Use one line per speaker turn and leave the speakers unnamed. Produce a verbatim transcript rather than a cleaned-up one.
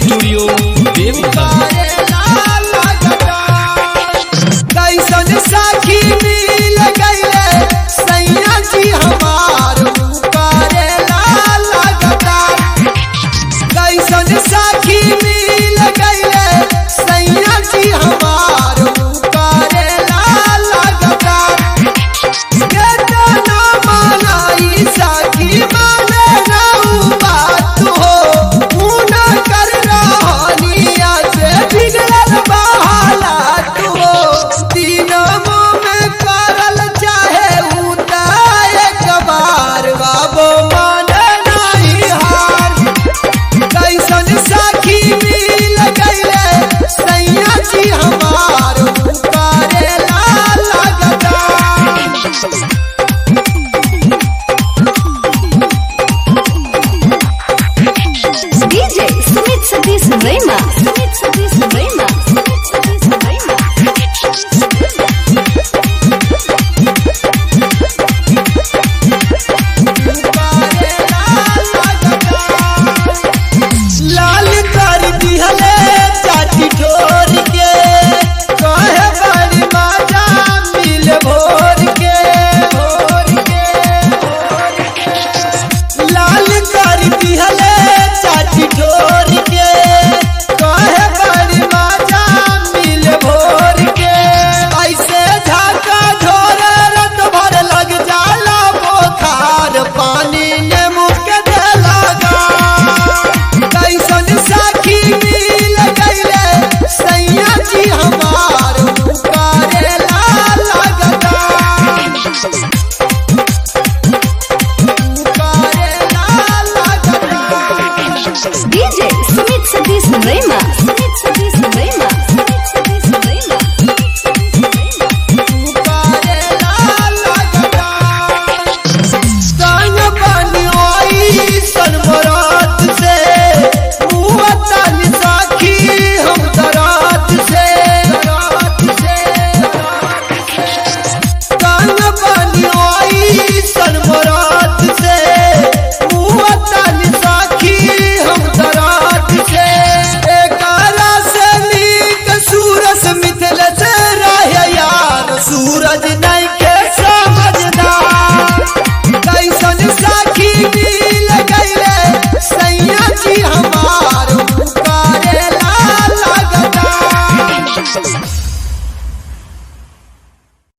Studio Deoghar.
कैसन साखी मिल गईले सैया जी हमार करेला लगातार। कैसन साखी मिल गईले सैया जी हमार करेला लगातार। केतना मनाई साखी माने ना उ बात हो, मुना कर रहनिया से बिगड़ल बहालात हो। दिनमो में करल चाहे उता एक बार बाबो माने नहीं हार। कैसन साखी मिल गईले सैया जी हमार करेला लगातार।
डीजे सुमित सतीश रैमा, सुमित सतीश रैमा, सुमित सतीश रैमा।
लाल कर दिहले चाची ठोर के, कहे बड़ी माजा मिल भोर के, भोर के, भोर के। लाल कर दिहले चाची ठोर के, कहे बड़ी माजा मिल भोर के। ऐसे झाका झोर रत भर लग जाला बोखार, पानी ने मुँह के दे लगा। कैसन साखी मिल गईले सैया जी हमार करेला लगातार। करेला लगातार।
डीजे सुमित सतीश रैमा, सुमित सतीश रैमा, सुमित सतीश रैमा।
करेला लगातार। संग बनवाई सनमरात से, मुँह ताली साखी हम दरात से, दरात से। संग बनवाई सनमरात से, मुँह ताली साखी हम दरात से। एकरा से नीक सूरज मिथिल से रहे यार, सूरज नहीं के समझदार। कैसन साखी मिल गईले सैया जी हमार करेला लगातार।